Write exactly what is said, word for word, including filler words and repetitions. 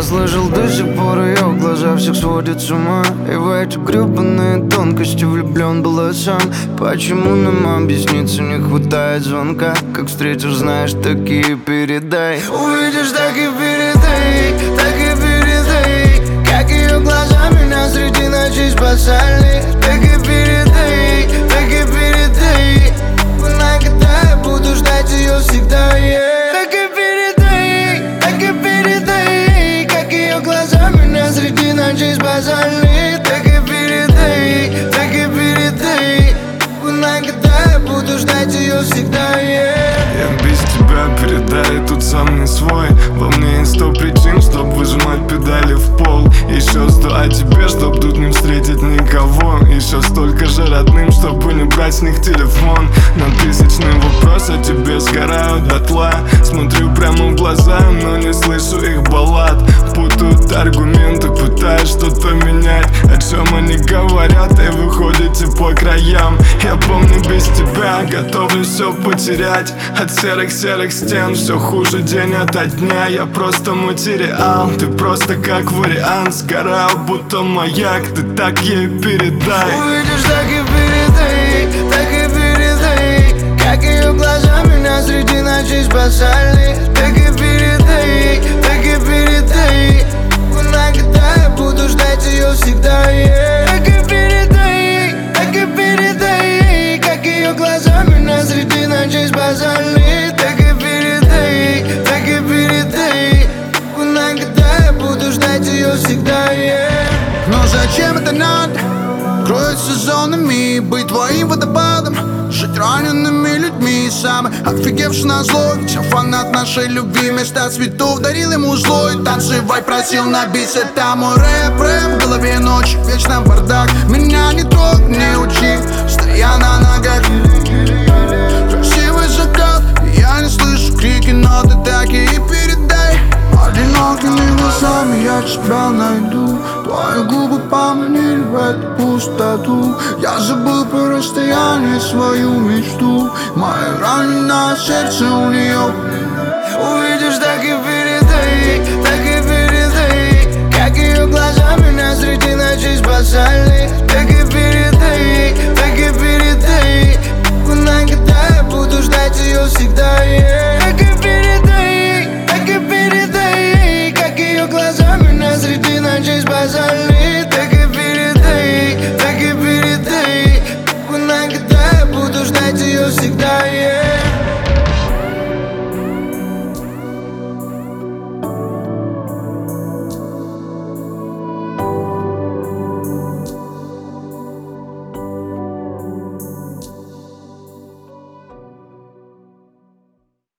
слышал, до сих пор ее глаза всех сводят с ума. И в эти гребаные тонкости влюблен был сам. Почему нам объясниться не хватает звонка? Как встретишь, знаешь, так и передай. Увидишь, так и передай, так и передай. Как ее глаза меня среди ночей спасали. Так и передай, так и передай. Когда я буду ждать ее всегда, yeah. Так и передай, так и передай. Как ее глаза меня среди ночей спасали. Так и передай, так и передай. Когда я буду ждать ее всегда, yeah. Я без тебя, передай, тут сам не свой. Во мне есть сто причин, чтоб выжимать педали в пол. Еще сто о тебе, чтоб тут не встретить никого. Еще столько же родным, чтобы не брать с них телефон. На тысячный вопрос о тебе сгорают дотла. Смотрю прямо в глаза, но не слышу их баллад. Путают аргументы, пытаюсь что-то менять. О чем они говорят и выходите по краям. Я помню, без тебя готовлю все потерять. От серых-серых стен все хуже день ото дня. Я просто материал, ты просто как вариант. Сгорал, будто маяк, ты так ей передай. Увидишь, так и передай, так и передай. Как ее глаза меня среди ночей спасали. Так и передай, так и передай. Когда я буду ждать ее всегда, yeah. Так и передай, так и передай. Как ее глаза меня среди ночей спасали. Так и передай, так и передай. Когда я буду ждать ее всегда, yeah. Но зачем это надо? Кроить сезонами, быть твоим водопадом, жить ранеными людьми. Самый офигевший на злой, ведь я фанат нашей любви. Вместо цветов дарил ему злой. Танцевать просил на бис, это мой рэп, рэп. В голове ночь, вечно бардак. Меня не трогай, не учи, стоя на ногах. Красивый закат, я не слышу крики, но ты так и передай. Одинокими глазами я тебя найду. Твои губы поманили в эту пустоту. Я забыл про расстояние, свою мечту. Мое раненое сердце у нее. Увидишь, так и передай, так и передай. Как ее глаза меня среди ночей спасали. Так и передай, так и передай. Когда я буду ждать ее всегда, yeah. Так и передай, так и передай. Как ее глаза меня среди ночей спасали. Так и передай, так и передай. Когда я буду ждать ее всегда, yeah.